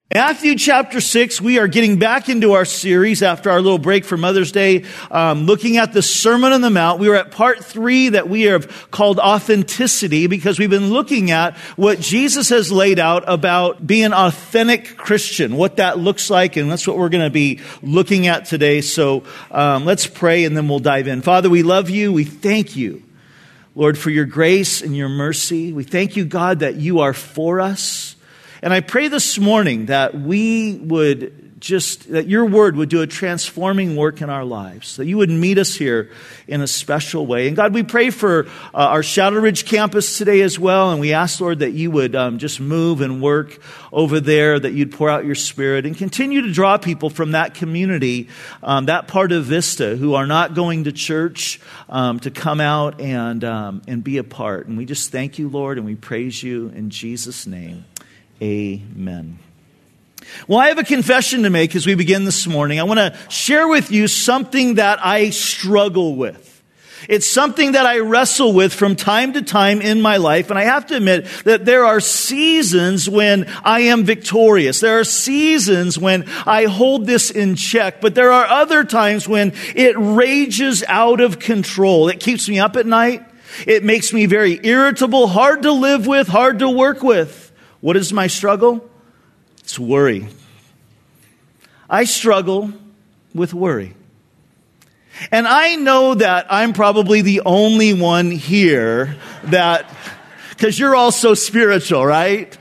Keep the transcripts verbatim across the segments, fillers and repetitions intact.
Matthew chapter six, we are getting back into our series after our little break for Mother's Day, um, looking at the Sermon on the Mount. We were at part three that we have called authenticity, because we've been looking at what Jesus has laid out about being an authentic Christian, what that looks like, and that's what we're going to be looking at today. So um, let's pray and then we'll dive in. Father, we love you. We thank you, Lord, for your grace and your mercy. We thank you, God, that you are for us. And I pray this morning that we would just, that your word would do a transforming work in our lives, that you would meet us here in a special way. And God, we pray for uh, our Shadow Ridge campus today as well. And we ask, Lord, that you would um, just move and work over there, that you'd pour out your Spirit and continue to draw people from that community, um, that part of Vista, who are not going to church, um, to come out and, um, and be a part. And we just thank you, Lord, and we praise you in Jesus' name. Amen. Well, I have a confession to make as we begin this morning. I want to share with you something that I struggle with. It's something that I wrestle with from time to time in my life. And I have to admit that there are seasons when I am victorious. There are seasons when I hold this in check. But there are other times when it rages out of control. It keeps me up at night. It makes me very irritable, hard to live with, hard to work with. What is my struggle? It's worry. I struggle with worry. And I know that I'm probably the only one here that, because you're all so spiritual, right?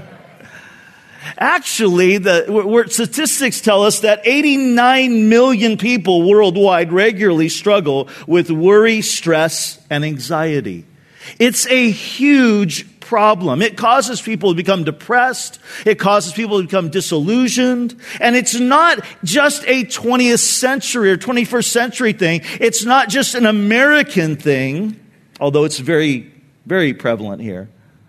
Actually, the where statistics tell us that eighty-nine million people worldwide regularly struggle with worry, stress, and anxiety. It's a huge problem. It causes people to become depressed. It causes people to become disillusioned. And it's not just a twentieth century or twenty-first century thing. It's not just an American thing, although it's very, very prevalent here.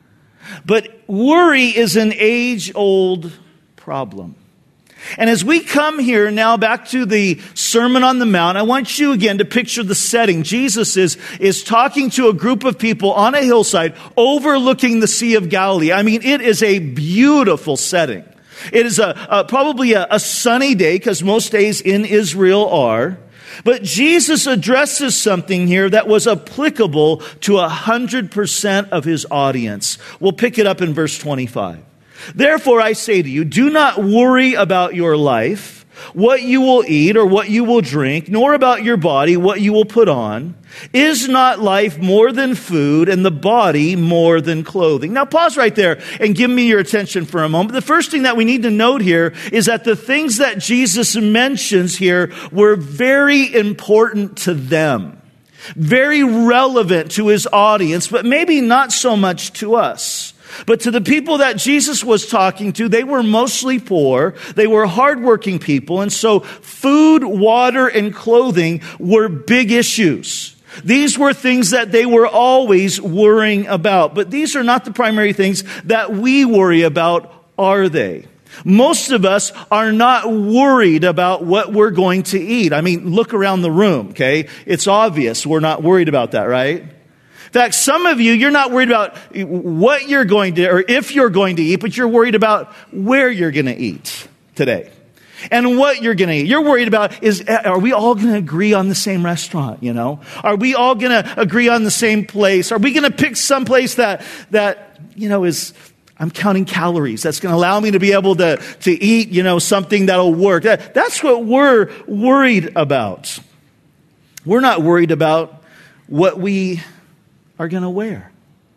But worry is an age-old problem. And as we come here now back to the Sermon on the Mount, I want you again to picture the setting. Jesus is, is talking to a group of people on a hillside overlooking the Sea of Galilee. I mean, it is a beautiful setting. It is a, a probably a, a sunny day, because most days in Israel are. But Jesus addresses something here that was applicable to one hundred percent of his audience. We'll pick it up in verse twenty-five. Therefore, I say to you, do not worry about your life, what you will eat or what you will drink, nor about your body, what you will put on. Is not life more than food, and the body more than clothing? Now, pause right there and give me your attention for a moment. The first thing that we need to note here is that the things that Jesus mentions here were very important to them, very relevant to his audience, but maybe not so much to us. But to the people that Jesus was talking to, they were mostly poor. They were hardworking people. And so food, water, and clothing were big issues. These were things that they were always worrying about. But these are not the primary things that we worry about, are they? Most of us are not worried about what we're going to eat. I mean, look around the room, okay? It's obvious we're not worried about that, right? In fact, some of you, you're not worried about what you're going to, or if you're going to eat, but you're worried about where you're going to eat today and what you're going to eat. You're worried about, is, are we all going to agree on the same restaurant, you know? Are we all going to agree on the same place? Are we going to pick some place that, that, you know, is, I'm counting calories, that's going to allow me to be able to, to eat, you know, something that'll work? That, that's what we're worried about. We're not worried about what we are going to wear.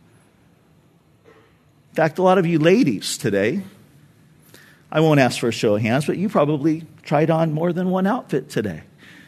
In fact, a lot of you ladies today, I won't ask for a show of hands, but you probably tried on more than one outfit today.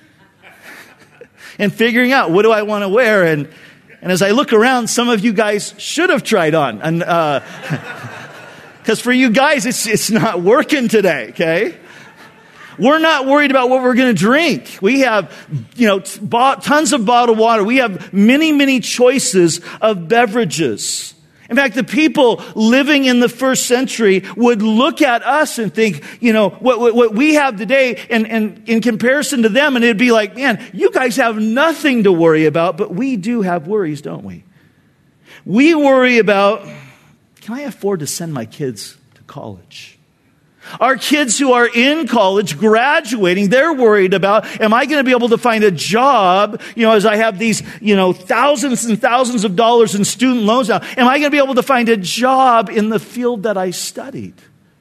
And figuring out, what do I want to wear? And and as I look around, some of you guys should have tried on. And uh, because for you guys, it's it's not working today, okay? We're not worried about what we're going to drink. We have, you know, t- bought tons of bottled water. We have many, many choices of beverages. In fact, the people living in the first century would look at us and think, you know, what, what, what we have today, and, and in comparison to them, and it'd be like, man, you guys have nothing to worry about, but we do have worries, don't we? We worry about, can I afford to send my kids to college? Our kids who are in college, graduating, they're worried about, am I going to be able to find a job, you know, as I have these, you know, thousands and thousands of dollars in student loans now, am I going to be able to find a job in the field that I studied?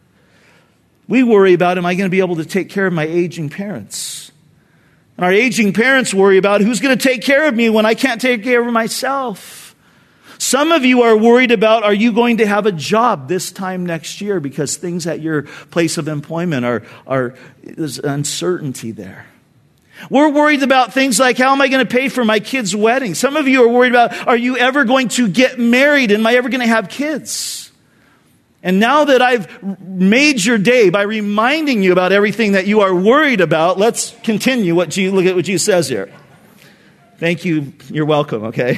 We worry about, am I going to be able to take care of my aging parents? And our aging parents worry about, who's going to take care of me when I can't take care of myself? Some of you are worried about, are you going to have a job this time next year, because things at your place of employment are, are there's uncertainty there. We're worried about things like, how am I going to pay for my kid's wedding? Some of you are worried about, are you ever going to get married? Am I ever going to have kids? And now that I've made your day by reminding you about everything that you are worried about, let's continue what Jesus, look at what Jesus says here. Thank you. You're welcome. Okay.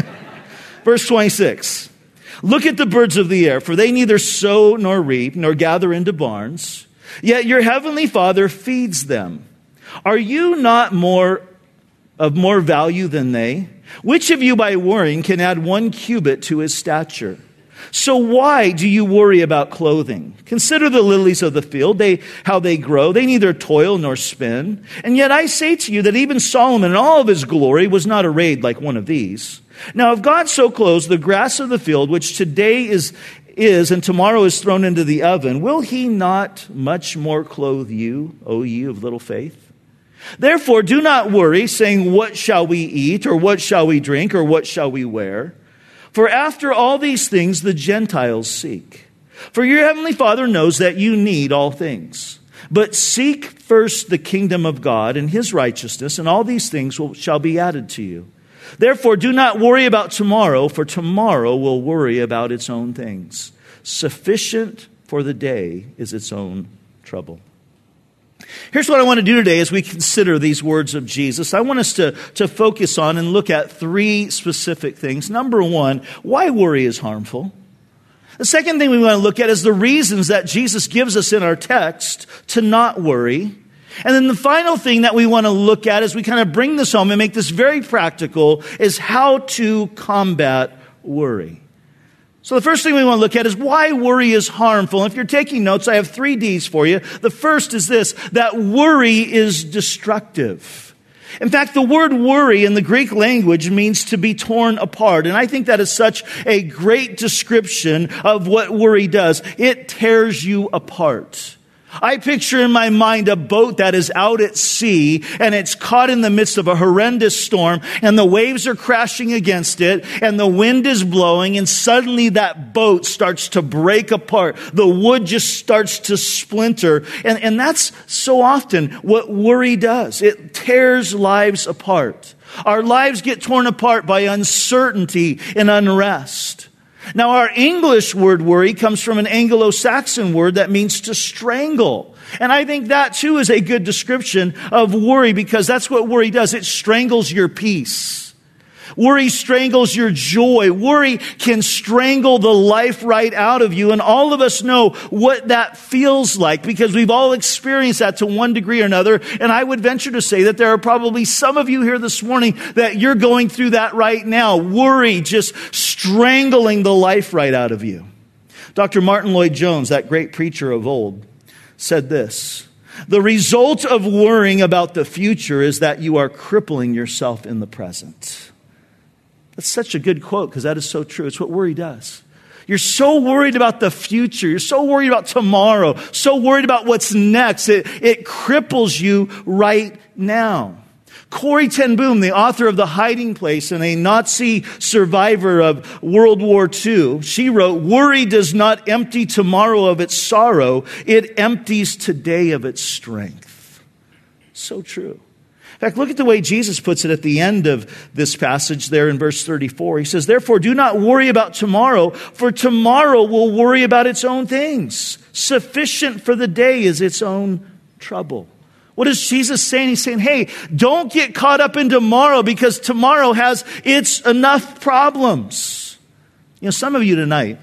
Verse twenty-six, look at the birds of the air, for they neither sow nor reap, nor gather into barns, yet your heavenly Father feeds them. Are you not more of more value than they? Which of you by worrying can add one cubit to his stature? So why do you worry about clothing? Consider the lilies of the field, they, how they grow. They neither toil nor spin. And yet I say to you that even Solomon in all of his glory was not arrayed like one of these. Now if God so clothes the grass of the field, which today is, is and tomorrow is thrown into the oven, will he not much more clothe you, O ye of little faith? Therefore do not worry, saying, what shall we eat, or what shall we drink, or what shall we wear? For after all these things the Gentiles seek. For your heavenly Father knows that you need all things. But seek first the kingdom of God and his righteousness, and all these things will, shall be added to you. Therefore, do not worry about tomorrow, for tomorrow will worry about its own things. Sufficient for the day is its own trouble. Here's what I want to do today as we consider these words of Jesus. I want us to, to focus on and look at three specific things. Number one, why worry is harmful. The second thing we want to look at is the reasons that Jesus gives us in our text to not worry. And then the final thing that we want to look at as we kind of bring this home and make this very practical is how to combat worry. So the first thing we want to look at is why worry is harmful. And if you're taking notes, I have three D's for you. The first is this, that worry is destructive. In fact, the word worry in the Greek language means to be torn apart. And I think that is such a great description of what worry does. It tears you apart. I picture in my mind a boat that is out at sea and it's caught in the midst of a horrendous storm and the waves are crashing against it and the wind is blowing and suddenly that boat starts to break apart. The wood just starts to splinter. And, and that's so often what worry does. It tears lives apart. Our lives get torn apart by uncertainty and unrest. Now, our English word worry comes from an Anglo-Saxon word that means to strangle. And I think that too is a good description of worry because that's what worry does. It strangles your peace. Worry strangles your joy. Worry can strangle the life right out of you. And all of us know what that feels like because we've all experienced that to one degree or another. And I would venture to say that there are probably some of you here this morning that you're going through that right now. Worry just strangling the life right out of you. Doctor Martin Lloyd-Jones, that great preacher of old, said this: the result of worrying about the future is that you are crippling yourself in the present. That's such a good quote because that is so true. It's what worry does. You're so worried about the future. You're so worried about tomorrow. So worried about what's next. It, it cripples you right now. Corrie ten Boom, the author of The Hiding Place and a Nazi survivor of World War Two, she wrote, "Worry does not empty tomorrow of its sorrow. It empties today of its strength." So true. In fact, look at the way Jesus puts it at the end of this passage there in verse thirty-four. He says, "Therefore, do not worry about tomorrow, for tomorrow will worry about its own things. Sufficient for the day is its own trouble." What is Jesus saying? He's saying, hey, don't get caught up in tomorrow because tomorrow has its enough problems. You know, some of you tonight,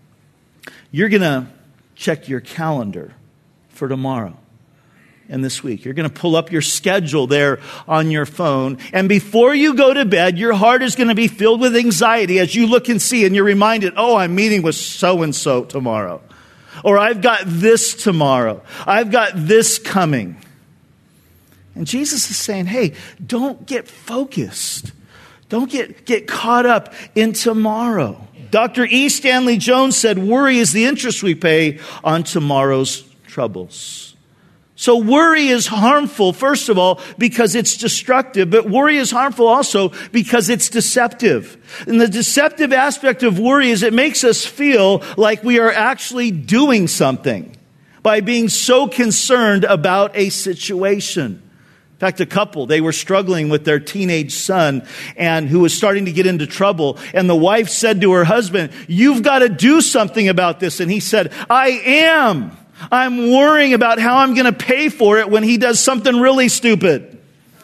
you're going to check your calendar for tomorrow. And this week, you're going to pull up your schedule there on your phone. And before you go to bed, your heart is going to be filled with anxiety as you look and see and you're reminded, oh, I'm meeting with so-and-so tomorrow. Or I've got this tomorrow. I've got this coming. And Jesus is saying, hey, don't get focused. Don't get, get caught up in tomorrow. Doctor E. Stanley Jones said, worry is the interest we pay on tomorrow's troubles. So worry is harmful, first of all, because it's destructive, but worry is harmful also because it's deceptive. And the deceptive aspect of worry is it makes us feel like we are actually doing something by being so concerned about a situation. In fact, a couple, they were struggling with their teenage son and who was starting to get into trouble. And the wife said to her husband, you've got to do something about this. And he said, I am. I'm worrying about how I'm going to pay for it when he does something really stupid.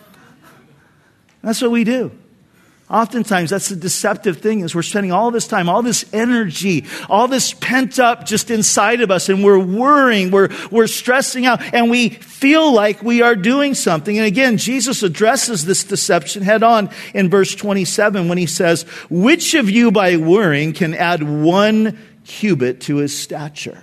That's what we do. Oftentimes, that's the deceptive thing is we're spending all this time, all this energy, all this pent up just inside of us, and we're worrying, we're, we're stressing out, and we feel like we are doing something. And again, Jesus addresses this deception head on in verse twenty-seven when he says, which of you by worrying can add one cubit to his stature?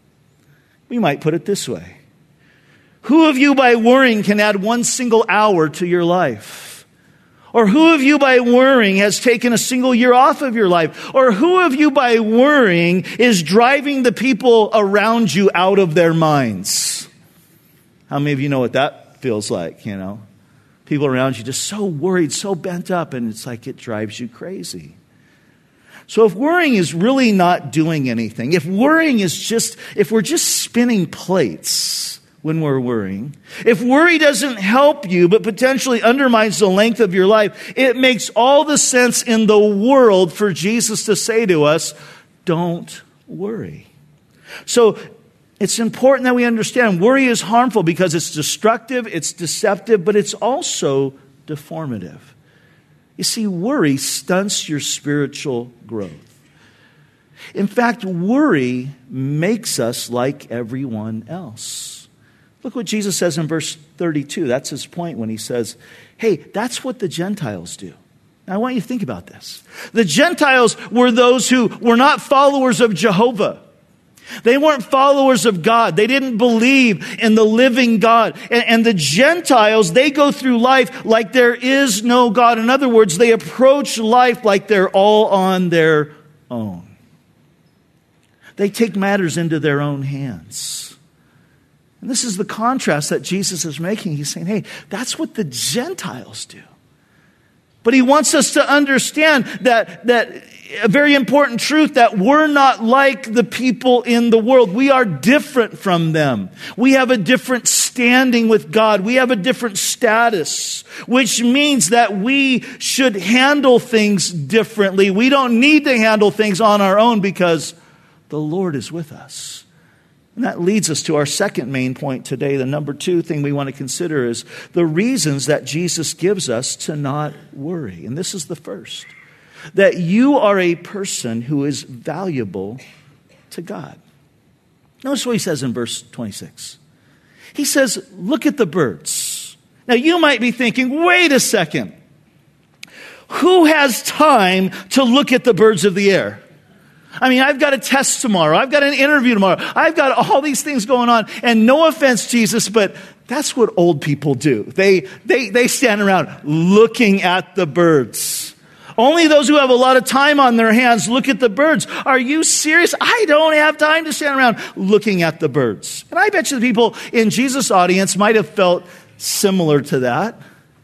We might put it this way. Who of you by worrying can add one single hour to your life? Or who of you by worrying has taken a single year off of your life? Or who of you by worrying is driving the people around you out of their minds? How many of you know what that feels like, you know? People around you just so worried, so bent up, and it's like it drives you crazy. So if worrying is really not doing anything, if worrying is just, if we're just spinning plates when we're worrying, if worry doesn't help you but potentially undermines the length of your life, it makes all the sense in the world for Jesus to say to us, don't worry. So it's important that we understand worry is harmful because it's destructive, it's deceptive, but it's also deformative. You see, worry stunts your spiritual growth. In fact, worry makes us like everyone else. Look what Jesus says in verse thirty-two. That's his point when he says, hey, that's what the Gentiles do. Now, I want you to think about this. The Gentiles were those who were not followers of Jehovah. They weren't followers of God. They didn't believe in the living God. And, and the Gentiles, they go through life like there is no God. In other words, they approach life like they're all on their own. They take matters into their own hands. And this is the contrast that Jesus is making. He's saying, hey, that's what the Gentiles do. But he wants us to understand that, that a very important truth that we're not like the people in the world. We are different from them. We have a different standing with God. We have a different status, which means that we should handle things differently. We don't need to handle things on our own because the Lord is with us. And that leads us to our second main point today. The number two thing we want to consider is the reasons that Jesus gives us to not worry. And this is the first. That you are a person who is valuable to God. Notice what he says in verse twenty-six. He says, look at the birds. Now you might be thinking, wait a second. Who has time to look at the birds of the air? I mean, I've got a test tomorrow. I've got an interview tomorrow. I've got all these things going on. And no offense, Jesus, but that's what old people do. They, they, they stand around looking at the birds. Only those who have a lot of time on their hands look at the birds. Are you serious? I don't have time to stand around looking at the birds. And I bet you the people in Jesus' audience might have felt similar to that.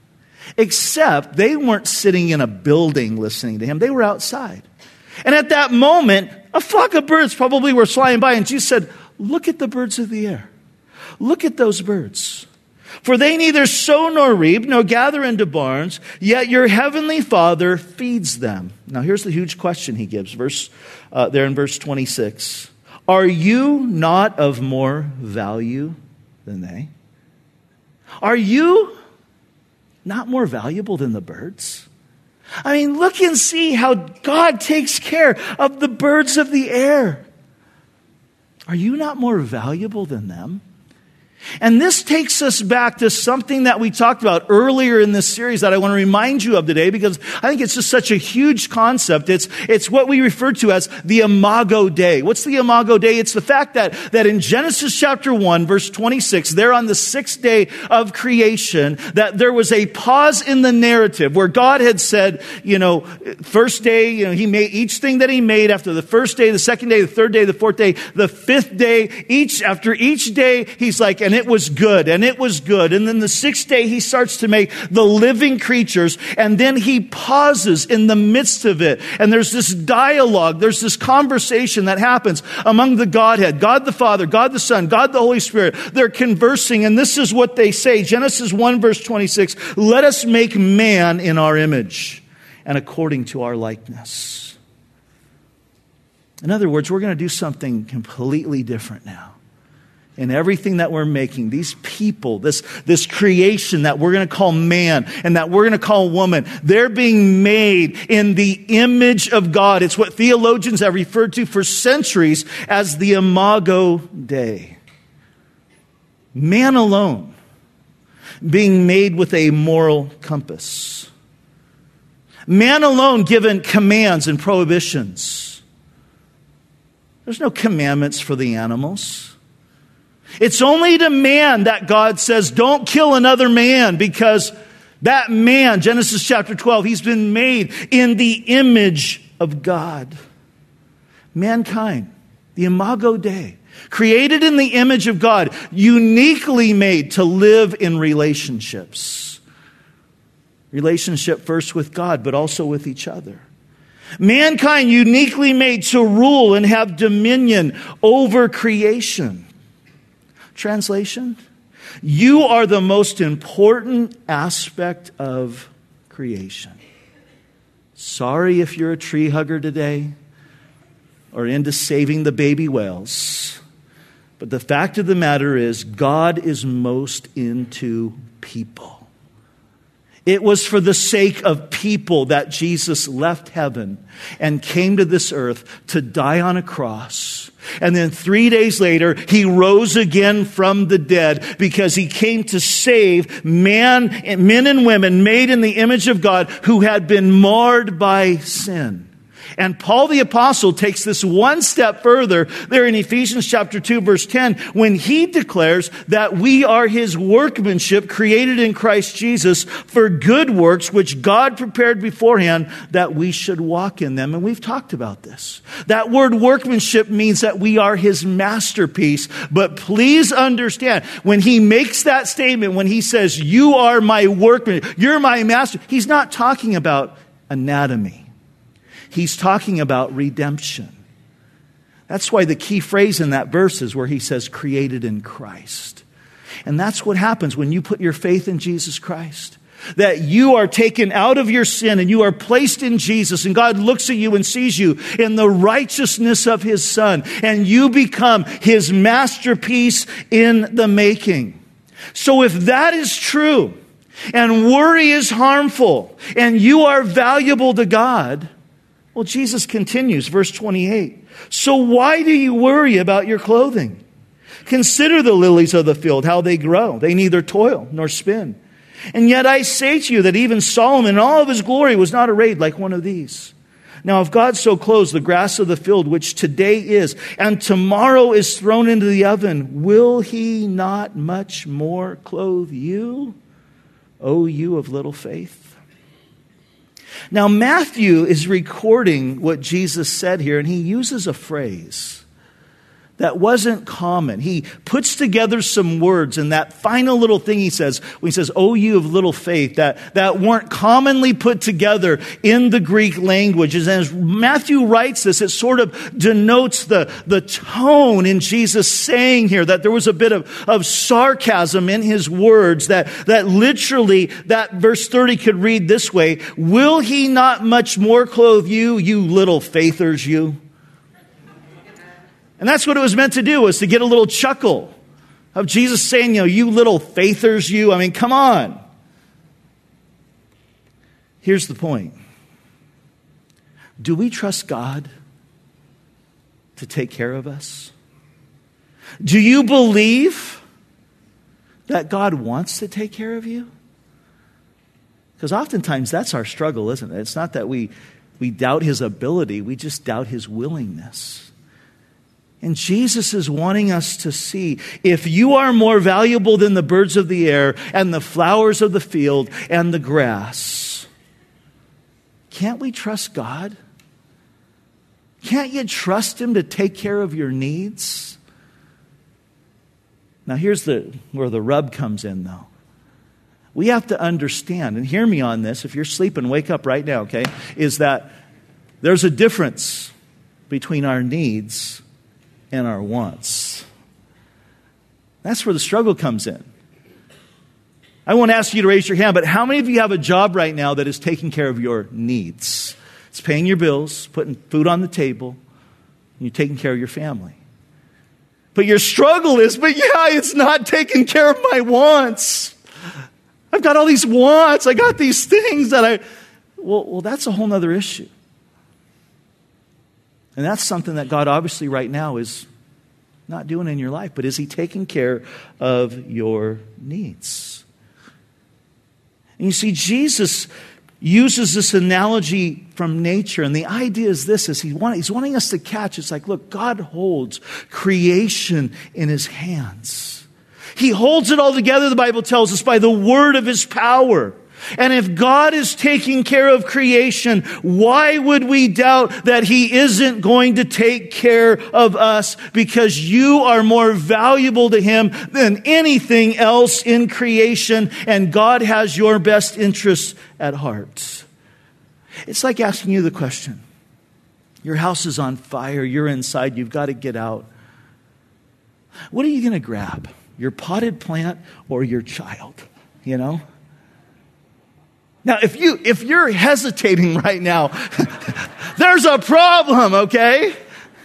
Except they weren't sitting in a building listening to him. They were outside. And at that moment, a flock of birds probably were flying by. And Jesus said, look at the birds of the air. Look at those birds. For they neither sow nor reap, nor gather into barns, yet your heavenly Father feeds them. Now here's the huge question he gives, verse uh, there in verse twenty-six. Are you not of more value than they? Are you not more valuable than the birds? I mean, look and see how God takes care of the birds of the air. Are you not more valuable than them? And this takes us back to something that we talked about earlier in this series that I want to remind you of today, because I think it's just such a huge concept. It's, it's what we refer to as the Imago Dei. What's the Imago Dei? It's the fact that, that in Genesis chapter one, verse twenty-six, there on the sixth day of creation, that there was a pause in the narrative where God had said, you know, first day, you know, he made each thing that he made after the first day, the second day, the third day, the fourth day, the fifth day, each, after each day, he's like, and it was good, and it was good. And then the sixth day, he starts to make the living creatures, and then he pauses in the midst of it. And there's this dialogue, there's this conversation that happens among the Godhead, God the Father, God the Son, God the Holy Spirit. They're conversing, and this is what they say. Genesis one, verse twenty-six, let us make man in our image and according to our likeness. In other words, we're going to do something completely different now. In everything that we're making, these people, this, this creation that we're going to call man and that we're going to call woman, they're being made in the image of God. It's what theologians have referred to for centuries as the Imago Dei. Man alone being made with a moral compass. Man alone given commands and prohibitions. There's no commandments for the animals. It's only to man that God says, don't kill another man, because that man, Genesis chapter twelve, he's been made in the image of God. Mankind, the Imago Dei, created in the image of God, uniquely made to live in relationships. Relationship first with God, but also with each other. Mankind uniquely made to rule and have dominion over creation. Translation, you are the most important aspect of creation. Sorry if you're a tree hugger today or into saving the baby whales. But the fact of the matter is, God is most into people. It was for the sake of people that Jesus left heaven and came to this earth to die on a cross. And then three days later, he rose again from the dead because he came to save man, men and women made in the image of God who had been marred by sin. And Paul the Apostle takes this one step further there in Ephesians chapter two, verse ten, when he declares that we are his workmanship created in Christ Jesus for good works, which God prepared beforehand that we should walk in them. And we've talked about this. That word workmanship means that we are his masterpiece. But please understand, when he makes that statement, when he says, you are my workman, you're my master, he's not talking about anatomy. He's talking about redemption. That's why the key phrase in that verse is where he says, created in Christ. And that's what happens when you put your faith in Jesus Christ. That you are taken out of your sin and you are placed in Jesus, and God looks at you and sees you in the righteousness of his Son, and you become his masterpiece in the making. So if that is true, and worry is harmful, and you are valuable to God, well, Jesus continues, verse twenty-eight. So why do you worry about your clothing? Consider the lilies of the field, how they grow. They neither toil nor spin. And yet I say to you that even Solomon in all of his glory was not arrayed like one of these. Now, if God so clothes the grass of the field, which today is, and tomorrow is thrown into the oven, will he not much more clothe you, O you of little faith? Now, Matthew is recording what Jesus said here, and he uses a phrase that wasn't common. He puts together some words, and that final little thing he says, when he says, "O you of little faith," that, that weren't commonly put together in the Greek languages. And as Matthew writes this, it sort of denotes the, the tone in Jesus saying here, that there was a bit of, of sarcasm in his words, that, that literally that verse thirty could read this way: will he not much more clothe you, you little faithers, you? And that's what it was meant to do, was to get a little chuckle of Jesus saying, you know, you little faithers, you. I mean, come on. Here's the point. Do we trust God to take care of us? Do you believe that God wants to take care of you? Because oftentimes that's our struggle, isn't it? It's not that we, we doubt his ability, we just doubt his willingness. And Jesus is wanting us to see, if you are more valuable than the birds of the air and the flowers of the field and the grass, can't we trust God? Can't you trust him to take care of your needs? Now here's the where the rub comes in, though. We have to understand, and hear me on this, if you're sleeping, wake up right now, okay, is that there's a difference between our needs and our wants. That's where the struggle comes in. I won't ask you to raise your hand, but how many of you have a job right now that is taking care of your needs? It's paying your bills, putting food on the table, and you're taking care of your family. But your struggle is, but yeah, it's not taking care of my wants. I've got all these wants. I got these things that I... Well, well, that's a whole other issue. And that's something that God obviously right now is not doing in your life. But is he taking care of your needs? And you see, Jesus uses this analogy from nature. And the idea is this, is he want, he's wanting us to catch. It's like, look, God holds creation in his hands. He holds it all together, the Bible tells us, by the word of his power. And if God is taking care of creation, why would we doubt that he isn't going to take care of us? Because you are more valuable to him than anything else in creation, and God has your best interests at heart. It's like asking you the question. Your house is on fire, you're inside, you've got to get out. What are you going to grab? Your potted plant or your child? You know? Now, if you, if you're hesitating right now, there's a problem, okay?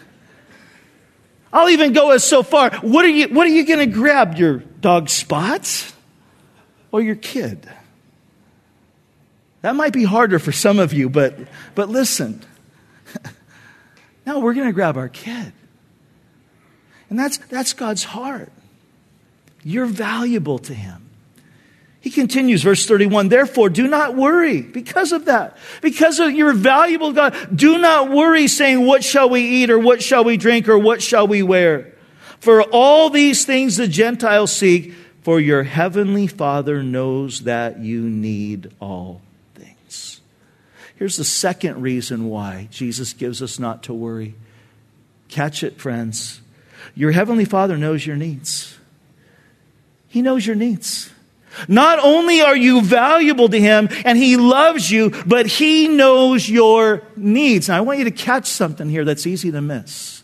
I'll even go as so far. What are you, what are you going to grab? Your dog Spots or your kid? That might be harder for some of you, but, but listen. No, we're going to grab our kid. And that's, that's God's heart. You're valuable to him. He continues, verse thirty-one, therefore do not worry because of that. Because of your valuable God, do not worry saying, what shall we eat or what shall we drink or what shall we wear? For all these things the Gentiles seek, for your heavenly Father knows that you need all things. Here's the second reason why Jesus gives us not to worry. Catch it, friends. Your heavenly Father knows your needs. He knows your needs. Not only are you valuable to him and he loves you, but he knows your needs. Now, I want you to catch something here that's easy to miss.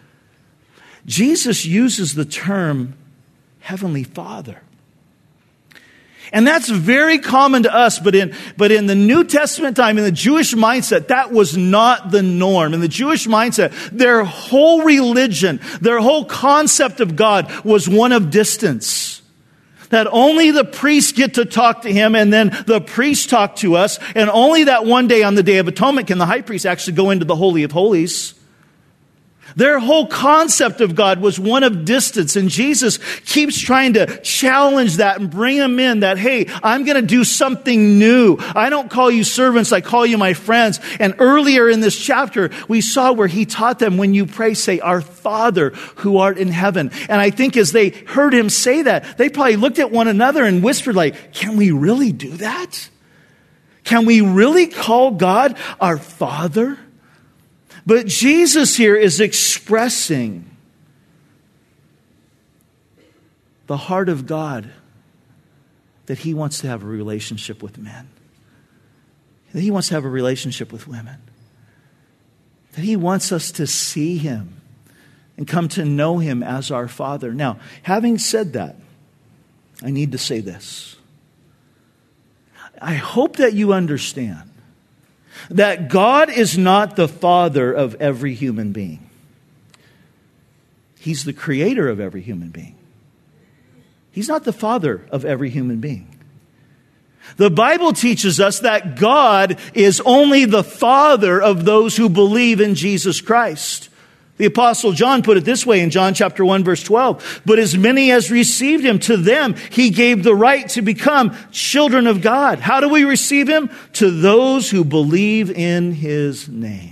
Jesus uses the term Heavenly Father. And that's very common to us, but in, but in the New Testament time, in the Jewish mindset, that was not the norm. In the Jewish mindset, their whole religion, their whole concept of God was one of distance. That only the priests get to talk to him, and then the priests talk to us, and only that one day on the Day of Atonement can the high priest actually go into the Holy of Holies. Their whole concept of God was one of distance, and Jesus keeps trying to challenge that and bring them in that, hey, I'm going to do something new. I don't call you servants, I call you my friends. And earlier in this chapter, we saw where he taught them, when you pray, say, our Father who art in heaven. And I think as they heard him say that, they probably looked at one another and whispered like, can we really do that? Can we really call God our Father? But Jesus here is expressing the heart of God, that he wants to have a relationship with men, that he wants to have a relationship with women, that he wants us to see him and come to know him as our Father. Now, having said that, I need to say this. I hope that you understand that God is not the father of every human being. He's the creator of every human being. He's not the father of every human being. The Bible teaches us that God is only the Father of those who believe in Jesus Christ. The Apostle John put it this way in John chapter one, verse twelve. But as many as received him, to them he gave the right to become children of God. How do we receive him? To those who believe in his name.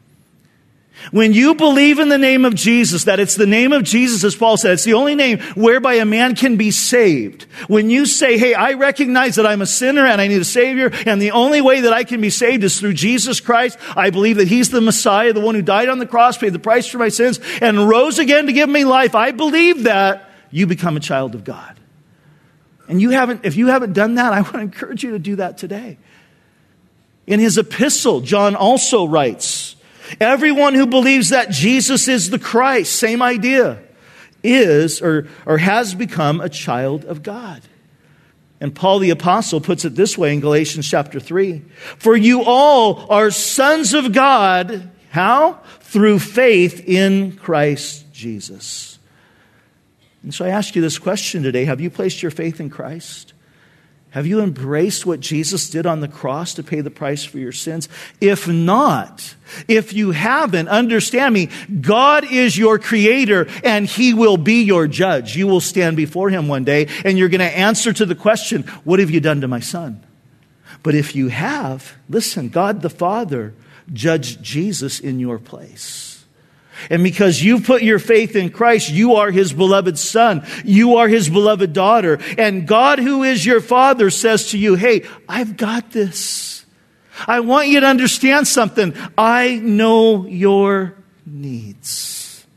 When you believe in the name of Jesus, that it's the name of Jesus, as Paul said, it's the only name whereby a man can be saved. When you say, hey, I recognize that I'm a sinner and I need a Savior, and the only way that I can be saved is through Jesus Christ. I believe that he's the Messiah, the one who died on the cross, paid the price for my sins, and rose again to give me life. I believe that. You become a child of God. And you haven't, if you haven't done that, I want to encourage you to do that today. In his epistle, John also writes, everyone who believes that Jesus is the Christ, same idea, is or, or has become a child of God. And Paul the Apostle puts it this way in Galatians chapter three. For you all are sons of God. How? Through faith in Christ Jesus. And so I ask you this question today. Have you placed your faith in Christ? Have you embraced what Jesus did on the cross to pay the price for your sins? If not, if you haven't, understand me, God is your creator and he will be your judge. You will stand before him one day and you're going to answer to the question, what have you done to my son? But if you have, listen, God the Father judged Jesus in your place. And because you put your faith in Christ, you are his beloved son. You are his beloved daughter. And God, who is your father, says to you, hey, I've got this. I want you to understand something. I know your needs.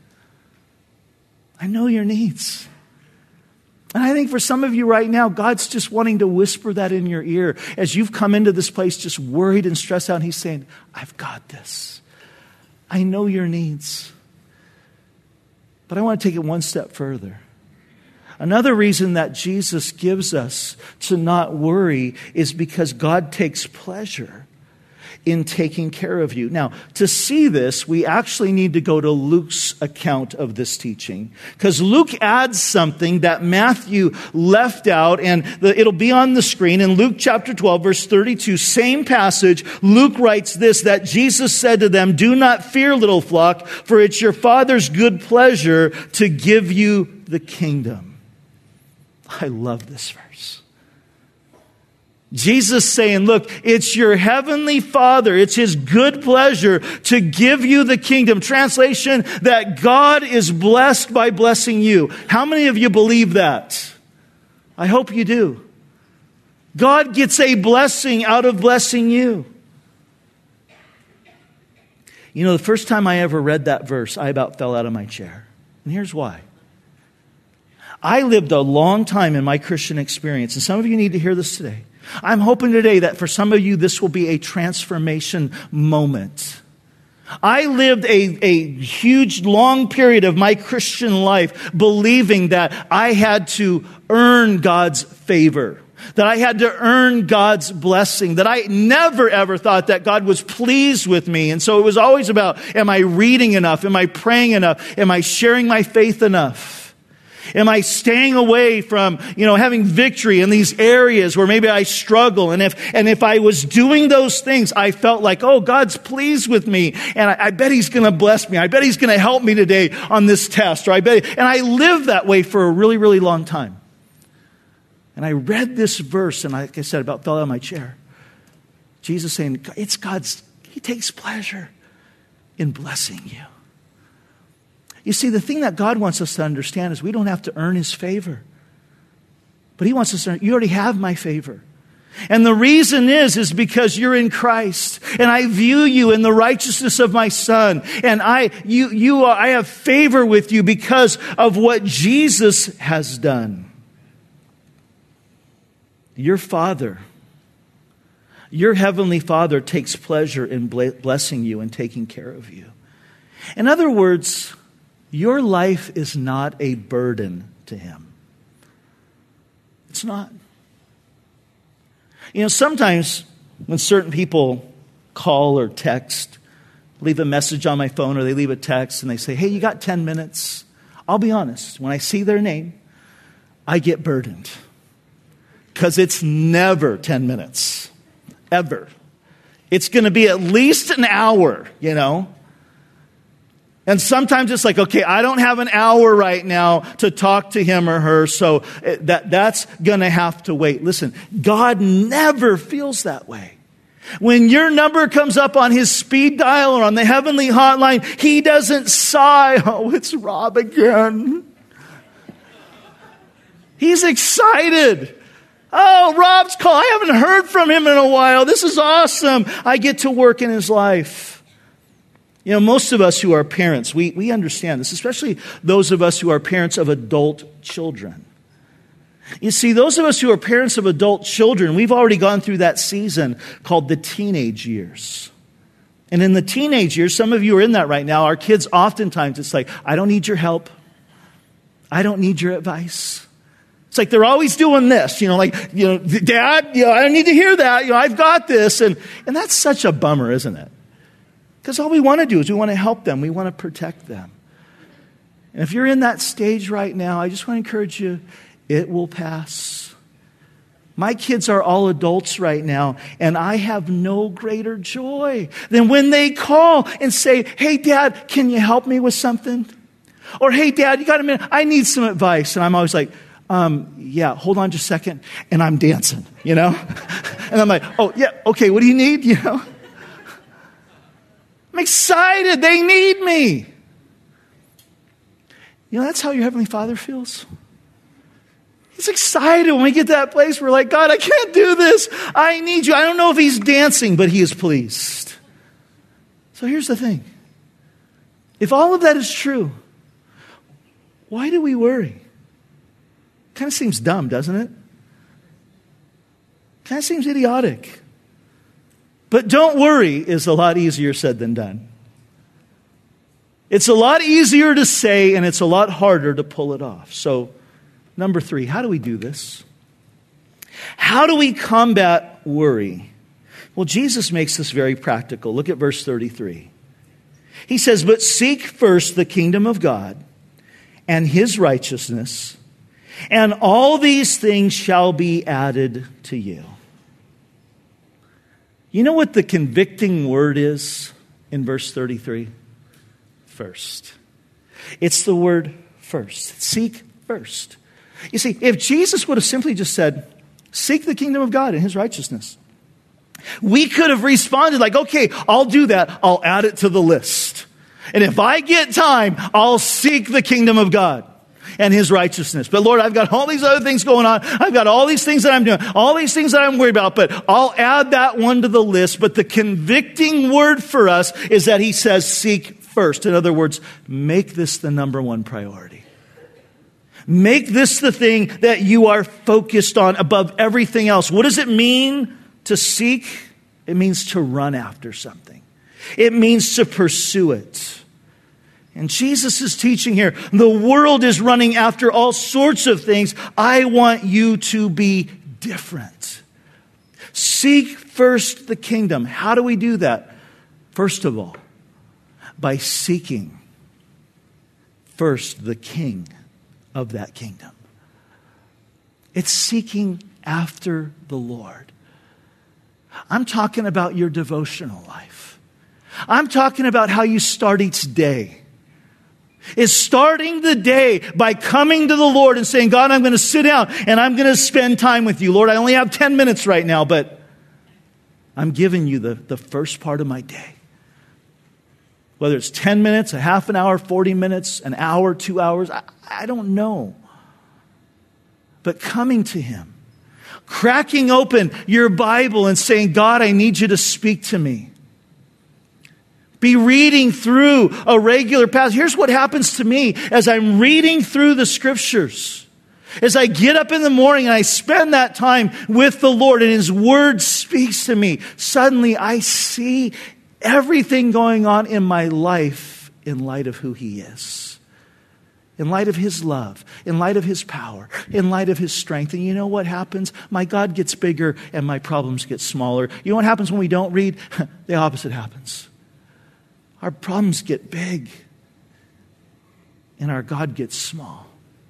I know your needs. And I think for some of you right now, God's just wanting to whisper that in your ear as you've come into this place just worried and stressed out. And he's saying, I've got this. I know your needs. But I want to take it one step further. Another reason that Jesus gives us to not worry is because God takes pleasure in taking care of you. Now, to see this, we actually need to go to Luke's account of this teaching. Because Luke adds something that Matthew left out, and the, it'll be on the screen. In Luke chapter twelve, verse thirty-two, same passage, Luke writes this, that Jesus said to them, do not fear, little flock, for it's your Father's good pleasure to give you the kingdom. I love this verse. Jesus saying, look, it's your heavenly Father, it's his good pleasure to give you the kingdom. Translation, that God is blessed by blessing you. How many of you believe that? I hope you do. God gets a blessing out of blessing you. You know, the first time I ever read that verse, I about fell out of my chair. And here's why. I lived a long time in my Christian experience, and some of you need to hear this today. I'm hoping today that for some of you, this will be a transformation moment. I lived a, a huge, long period of my Christian life believing that I had to earn God's favor, that I had to earn God's blessing, that I never ever thought that God was pleased with me. And so it was always about, am I reading enough? Am I praying enough? Am I sharing my faith enough? Am I staying away from, you know, having victory in these areas where maybe I struggle? And if, and if I was doing those things, I felt like, oh, God's pleased with me. And I, I bet he's going to bless me. I bet he's going to help me today on this test. Or I bet, and I lived that way for a really, really long time. And I read this verse, and like I said, about fell out of my chair. Jesus saying, it's God's, he takes pleasure in blessing you. You see, the thing that God wants us to understand is we don't have to earn his favor. But he wants us to earn, you already have my favor. And the reason is, is because you're in Christ. And I view you in the righteousness of my Son. And I, you, you are, I have favor with you because of what Jesus has done. Your Father, your heavenly Father takes pleasure in blessing you and taking care of you. In other words, your life is not a burden to him. It's not. You know, sometimes when certain people call or text, leave a message on my phone or they leave a text and they say, hey, you got ten minutes? I'll be honest, when I see their name, I get burdened. Because it's never ten minutes. Ever. It's going to be at least an hour, you know. And sometimes it's like, okay, I don't have an hour right now to talk to him or her, so that, that's going to have to wait. Listen, God never feels that way. When your number comes up on his speed dial or on the heavenly hotline, he doesn't sigh, oh, it's Rob again. He's excited. Oh, Rob's call. I haven't heard from him in a while. This is awesome. I get to work in his life. You know, most of us who are parents, we, we understand this, especially those of us who are parents of adult children. You see, those of us who are parents of adult children, we've already gone through that season called the teenage years. And in the teenage years, some of you are in that right now. Our kids, oftentimes, it's like, I don't need your help. I don't need your advice. It's like they're always doing this, you know, like, you know, Dad, you know, I don't need to hear that. You know, I've got this. And, and that's such a bummer, isn't it? Because all we want to do is we want to help them. We want to protect them. And if you're in that stage right now, I just want to encourage you, it will pass. My kids are all adults right now, and I have no greater joy than when they call and say, hey, Dad, can you help me with something? Or, hey, Dad, you got a minute? I need some advice. And I'm always like, Um, yeah, hold on just a second. And I'm dancing, you know? And I'm like, oh, yeah, okay, what do you need? You know? I'm excited. They need me. You know, that's how your Heavenly Father feels. He's excited when we get to that place where we're like, God, I can't do this. I need you. I don't know if he's dancing, but he is pleased. So here's the thing. If all of that is true, why do we worry? Kind of seems dumb, doesn't it? Kind of seems idiotic. But don't worry is a lot easier said than done. It's a lot easier to say, and it's a lot harder to pull it off. So, number three, how do we do this? How do we combat worry? Well, Jesus makes this very practical. Look at verse thirty-three. He says, but seek first the kingdom of God and his righteousness, and all these things shall be added to you. You know what the convicting word is in verse thirty-three? First. It's the word first. Seek first. You see, if Jesus would have simply just said, seek the kingdom of God and his righteousness, we could have responded like, okay, I'll do that. I'll add it to the list. And if I get time, I'll seek the kingdom of God and his righteousness. But Lord, I've got all these other things going on. I've got all these things that I'm doing, all these things that I'm worried about, but I'll add that one to the list. But the convicting word for us is that he says, seek first. In other words, make this the number one priority. Make this the thing that you are focused on above everything else. What does it mean to seek? It means to run after something. It means to pursue it. And Jesus is teaching here, the world is running after all sorts of things. I want you to be different. Seek first the kingdom. How do we do that? First of all, by seeking first the king of that kingdom. It's seeking after the Lord. I'm talking about your devotional life. I'm talking about how you start each day. Is starting the day by coming to the Lord and saying, God, I'm going to sit down and I'm going to spend time with you. Lord, I only have ten minutes right now, but I'm giving you the, the first part of my day. Whether it's ten minutes, a half an hour, forty minutes, an hour, two hours, I, I don't know. But coming to him, cracking open your Bible and saying, God, I need you to speak to me. Be reading through a regular passage. Here's what happens to me as I'm reading through the scriptures. As I get up in the morning and I spend that time with the Lord and his word speaks to me, suddenly I see everything going on in my life in light of who he is. In light of his love, in light of his power, in light of his strength. And you know what happens? My God gets bigger and my problems get smaller. You know what happens when we don't read? The opposite happens. Our problems get big and our God gets small.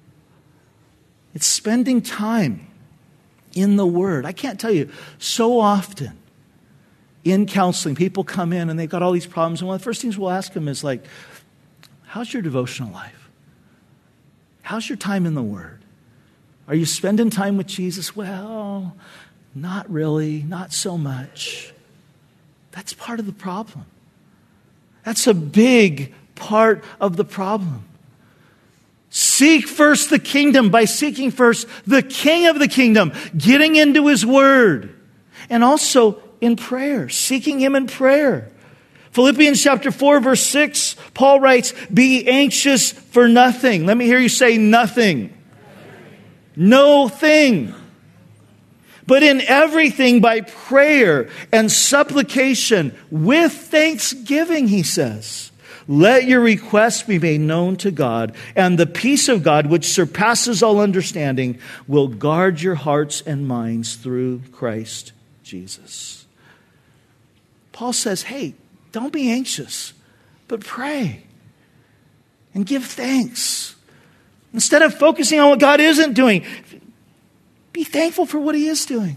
It's spending time in the Word. I can't tell you, so often in counseling, people come in and they've got all these problems. And one of the first things we'll ask them is like, How's your devotional life? How's your time in the Word? Are you spending time with Jesus? Well, not really, not so much. That's part of the problem. That's a big part of the problem. Seek first the kingdom by seeking first the King of the kingdom, getting into His Word, and also in prayer, seeking Him in prayer. Philippians chapter four, verse six, Paul writes, be anxious for nothing. Let me hear you say nothing. No thing. But in everything by prayer and supplication with thanksgiving, he says, let your requests be made known to God, and the peace of God, which surpasses all understanding, will guard your hearts and minds through Christ Jesus. Paul says, hey, don't be anxious, but pray and give thanks. Instead of focusing on what God isn't doing, be thankful for what He is doing.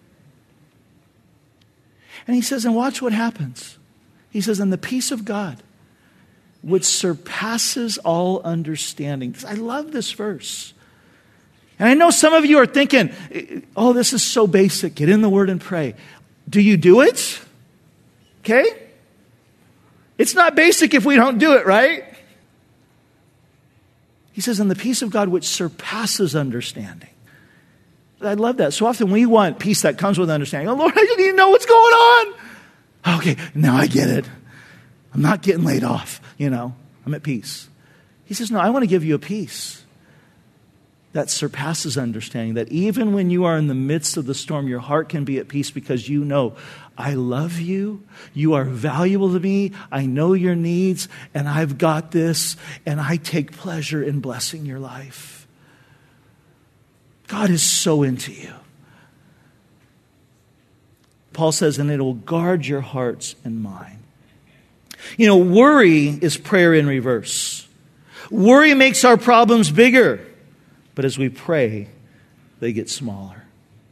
And he says, and watch what happens. He says, and the peace of God, which surpasses all understanding. I love this verse. And I know some of you are thinking, oh, this is so basic. Get in the Word and pray. Do you do it? Okay? It's not basic if we don't do it, right? He says, and the peace of God which surpasses understanding. I love that. So often we want peace that comes with understanding. Oh, Lord, I just need to know what's going on. Okay, now I get it. I'm not getting laid off, you know. I'm at peace. He says, no, I want to give you a peace that surpasses understanding, that even when you are in the midst of the storm, your heart can be at peace because you know, I love you, you are valuable to me, I know your needs, and I've got this, and I take pleasure in blessing your life. God is so into you. Paul says, and it will guard your hearts and mind. You know, worry is prayer in reverse. Worry makes our problems bigger. But as we pray, they get smaller.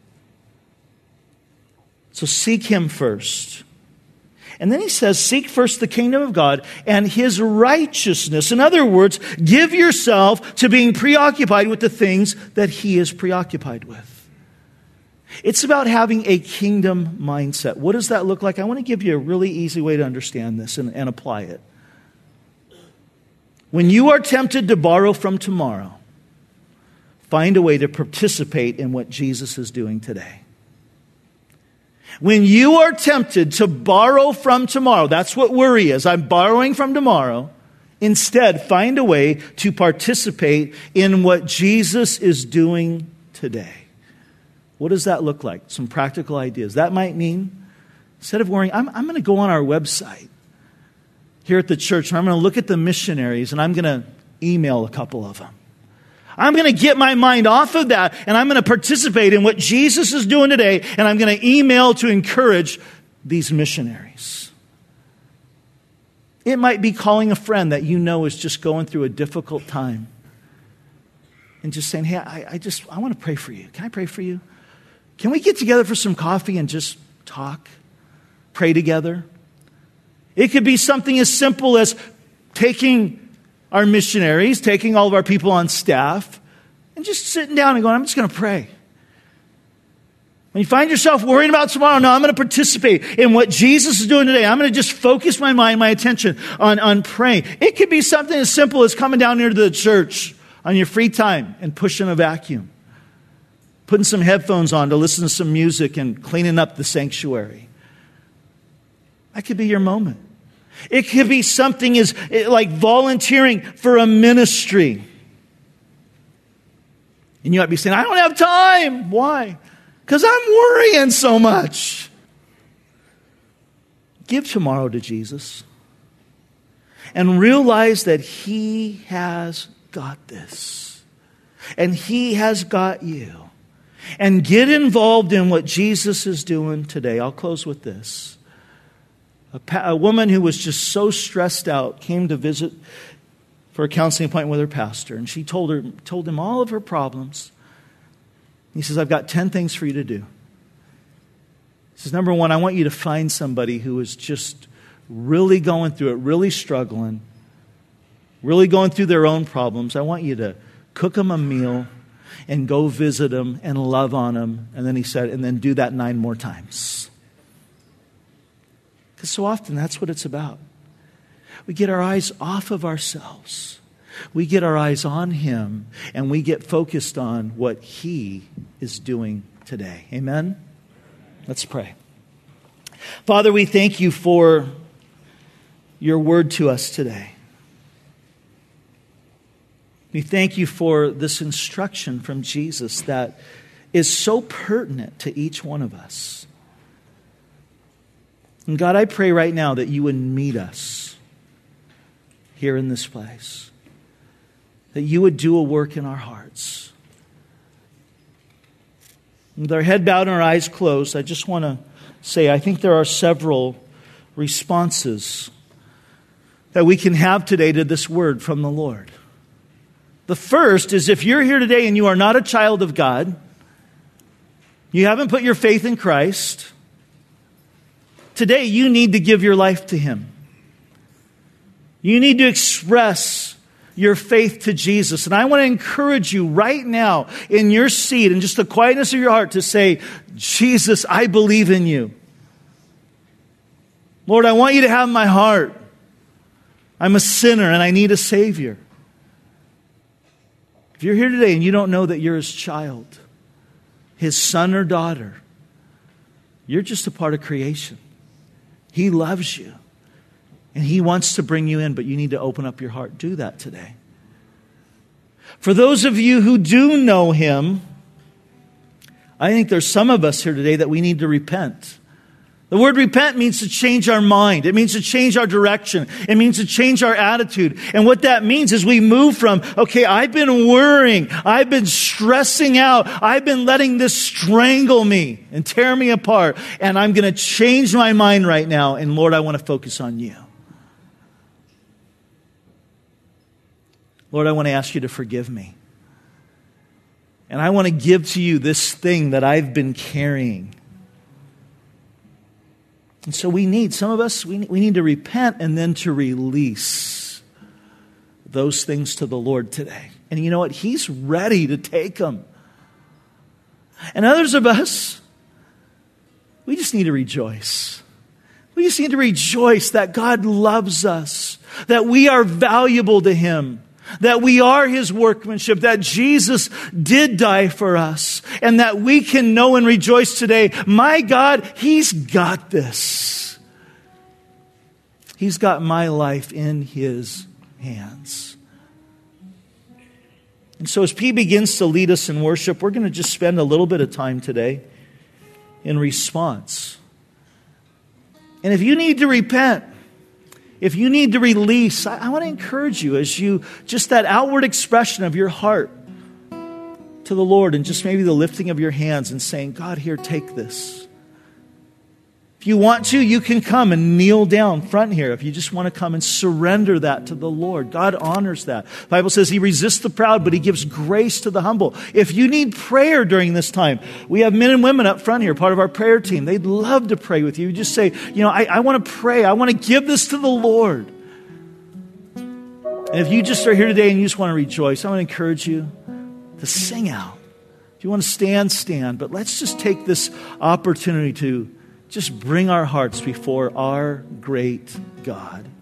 So seek Him first. And then he says, seek first the kingdom of God and His righteousness. In other words, give yourself to being preoccupied with the things that He is preoccupied with. It's about having a kingdom mindset. What does that look like? I want to give you a really easy way to understand this and, and apply it. When you are tempted to borrow from tomorrow, find a way to participate in what Jesus is doing today. When you are tempted to borrow from tomorrow, that's what worry is. I'm borrowing from tomorrow. Instead, find a way to participate in what Jesus is doing today. What does that look like? Some practical ideas. That might mean, instead of worrying, I'm, I'm going to go on our website here at the church, and I'm going to look at the missionaries, and I'm going to email a couple of them. I'm going to get my mind off of that, and I'm going to participate in what Jesus is doing today, and I'm going to email to encourage these missionaries. It might be calling a friend that you know is just going through a difficult time and just saying, hey, I, I just, I want to pray for you. Can I pray for you? Can we get together for some coffee and just talk, pray together? It could be something as simple as taking our missionaries, taking all of our people on staff, and just sitting down and going, I'm just going to pray. When you find yourself worrying about tomorrow, no, I'm going to participate in what Jesus is doing today. I'm going to just focus my mind, my attention on, on praying. It could be something as simple as coming down here to the church on your free time and pushing a vacuum, putting some headphones on to listen to some music and cleaning up the sanctuary. That could be your moment. It could be something as like volunteering for a ministry. And you might be saying, I don't have time. Why? Because I'm worrying so much. Give tomorrow to Jesus and realize that He has got this. And He has got you. And get involved in what Jesus is doing today. I'll close with this. A, pa- a woman who was just so stressed out came to visit for a counseling appointment with her pastor. And she told her, told him all of her problems. He says, I've got ten things for you to do. He says, number one, I want you to find somebody who is just really going through it, really struggling. really going through their own problems, I want you to cook them a meal and go visit them and love on them. And then he said, and then do that nine more times. Because so often that's what it's about. We get our eyes off of ourselves. We get our eyes on him, and we get focused on what he is doing today. Amen? Let's pray. Father, we thank you for your word to us today. We thank you for this instruction from Jesus that is so pertinent to each one of us. And God, I pray right now that you would meet us here in this place. That you would do a work in our hearts. With our head bowed and our eyes closed, I just want to say I think there are several responses that we can have today to this word from the Lord. The first is if you're here today and you are not a child of God, you haven't put your faith in Christ, today you need to give your life to him. You need to express your faith to Jesus. And I want to encourage you right now in your seat and just the quietness of your heart to say, Jesus, I believe in you. Lord, I want you to have my heart. I'm a sinner and I need a Savior. If you're here today and you don't know that you're his child, his son or daughter, you're just a part of creation. He loves you. And he wants to bring you in, but you need to open up your heart. Do that today. For those of you who do know him, I think there's some of us here today that we need to repent. The word repent means to change our mind. It means to change our direction. It means to change our attitude. And what that means is we move from, okay, I've been worrying. I've been stressing out. I've been letting this strangle me and tear me apart. And I'm going to change my mind right now. And Lord, I want to focus on you. Lord, I want to ask you to forgive me. And I want to give to you this thing that I've been carrying. And so we need, some of us, we, we need to repent and then to release those things to the Lord today. And you know what? He's ready to take them. And others of us, we just need to rejoice. We just need to rejoice that God loves us, that we are valuable to him, that we are his workmanship, that Jesus did die for us, and that we can know and rejoice today. My God, he's got this. He's got my life in his hands. And so as P begins to lead us in worship, we're going to just spend a little bit of time today in response. And if you need to repent, if you need to release, I, I want to encourage you as you, just that outward expression of your heart to the Lord and just maybe the lifting of your hands and saying, God, here, take this. If you want to, you can come and kneel down front here. If you just want to come and surrender that to the Lord, God honors that. The Bible says he resists the proud, but he gives grace to the humble. If you need prayer during this time, we have men and women up front here, part of our prayer team. They'd love to pray with you. You just say, you know, I, I want to pray. I want to give this to the Lord. And if you just are here today and you just want to rejoice, I want to encourage you to sing out. If you want to stand, stand. But let's just take this opportunity to just bring our hearts before our great God.